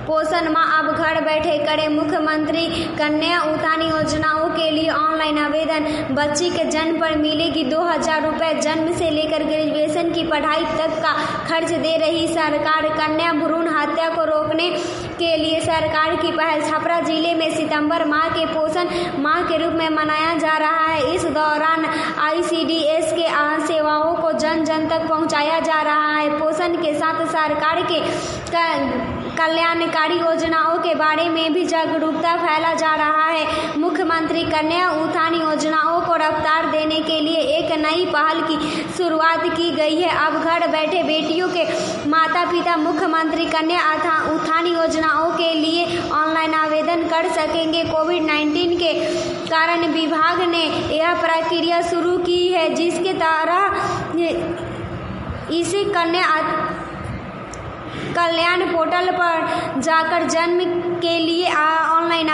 पोषण माह अब घर बैठे करे मुख्यमंत्री कन्या उत्थान योजनाओं के लिए ऑनलाइन आवेदन। बच्ची के जन्म पर मिलेगी 2000 रुपए। जन्म से लेकर ग्रेजुएशन की पढ़ाई तक का खर्च दे रही सरकार। कन्या भ्रूण हत्या को रोकने के लिए सरकार की पहल। छपरा जिले में सितंबर माह के पोषण माह के रूप में मनाया जा रहा है। इस दौरान ICDS के सेवाओं को जन जन तक पहुंचाया जा रहा है। पोषण के साथ सरकार के कल्याणकारी योजनाओं के बारे में भी जागरूकता फैला जा रहा है। मुख्यमंत्री कन्या उत्थान योजनाओं को रफ्तार देने के लिए एक नई पहल की शुरुआत की गई है। अब घर बैठे बेटियों के माता पिता मुख्यमंत्री कन्या उत्थान योजनाओं के लिए ऑनलाइन आवेदन कर सकेंगे। कोविड-19 के कारण विभाग ने यह प्रक्रिया शुरू की है, जिसके तहत इसे कल्याण पोर्टल पर जाकर जन्म के लिए ऑनलाइन